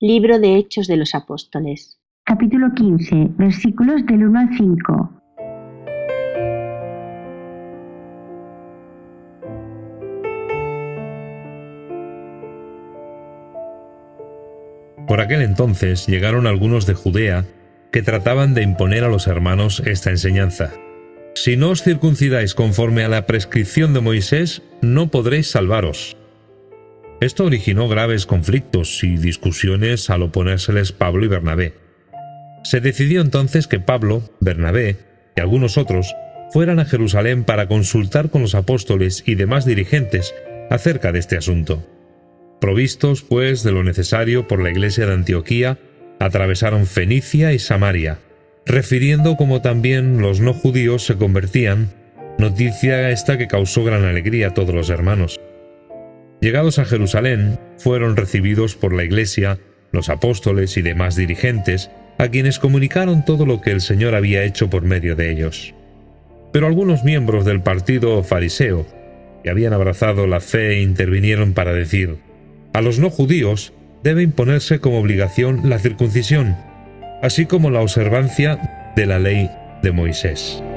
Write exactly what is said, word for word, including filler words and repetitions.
Libro de Hechos de los Apóstoles. Capítulo quince, versículos del uno al cinco. Por aquel entonces llegaron algunos de Judea que trataban de imponer a los hermanos esta enseñanza: si no os circuncidáis conforme a la prescripción de Moisés, no podréis salvaros. Esto originó graves conflictos y discusiones al oponérseles Pablo y Bernabé. Se decidió entonces que Pablo, Bernabé y algunos otros fueran a Jerusalén para consultar con los apóstoles y demás dirigentes acerca de este asunto. Provistos, pues, de lo necesario por la iglesia de Antioquía, atravesaron Fenicia y Samaria, refiriendo cómo también los no judíos se convertían, noticia esta que causó gran alegría a todos los hermanos. Llegados a Jerusalén, fueron recibidos por la iglesia, los apóstoles y demás dirigentes, a quienes comunicaron todo lo que el Señor había hecho por medio de ellos. Pero algunos miembros del partido fariseo, que habían abrazado la fe, intervinieron para decir: a los no judíos debe imponerse como obligación la circuncisión, así como la observancia de la ley de Moisés.